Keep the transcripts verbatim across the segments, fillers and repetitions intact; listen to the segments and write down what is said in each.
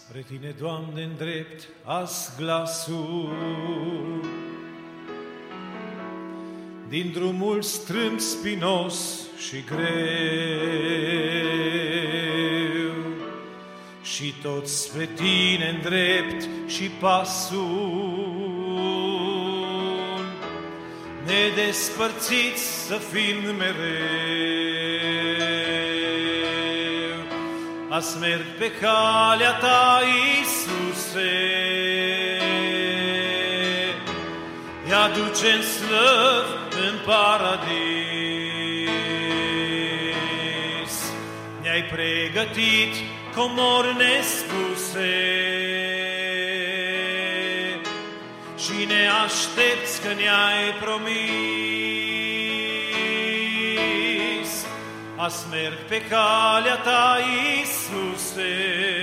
Spre Tine, Doamne, îndrept azi glasul, din drumul strâmb, spinos și greu, și tot spre Tine îndrept și pasul, nedespărțiți să fim mereu. Azi merg pe calea Ta, Iisuse, i-aduce în slăv în paradis. Ne-ai pregătit comori nespuse și ne aștepți că ne-ai promis. Azi merg pe calea Ta, Iisuse,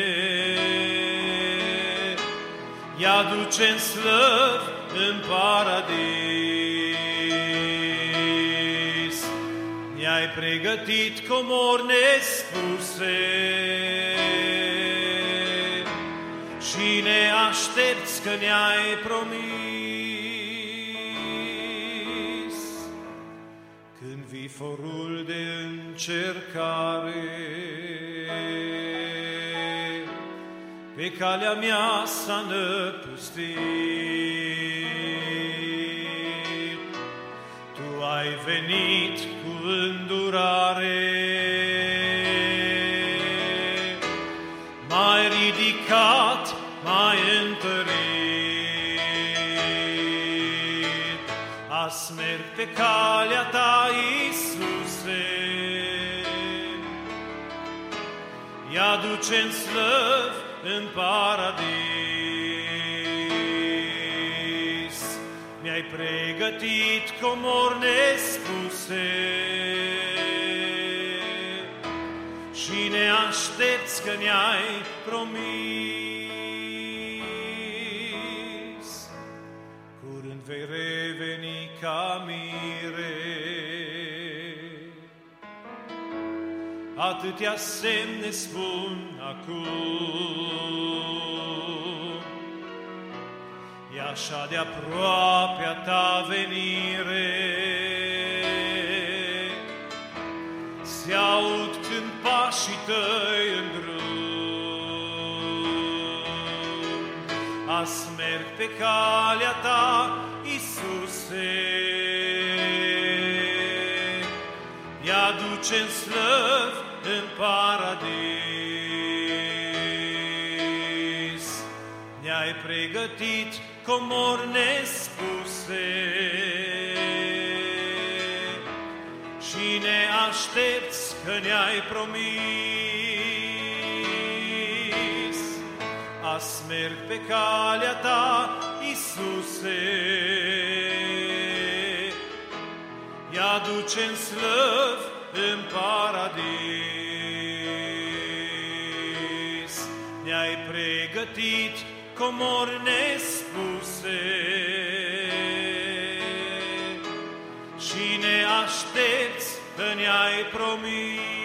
i-aduce în slăv în paradis. Ne-ai pregătit comori nespuse și ne aștepți că ne-ai promis. Când viforul de încercare pe calea mea s-a năpustit, Tu ai venit cu îndurare, m-ai ridicat, m-ai întărit. Azi merg pe calea Ta, Iisuse, i-aduce în slăv în paradis. Mi-ai pregătit comori nespuse și ne aștepți că ne-ai promis. Curând vei reveni ca mire, atâtea semne spun acum, e așa de aproape a Ta venire. Se aud când pașii Tăi în drum. Azi merg pe calea Ta, Iisuse, i-aduce în slăv în paradis. Ne-ai pregătit comori nespuse și ne aștepți că ne-ai promis. Azi merg pe calea Ta, Iisuse, i-aduce în slăv în paradis. Ne-ai pregătit comori nespuse și ne aștepți că ne-ai promis.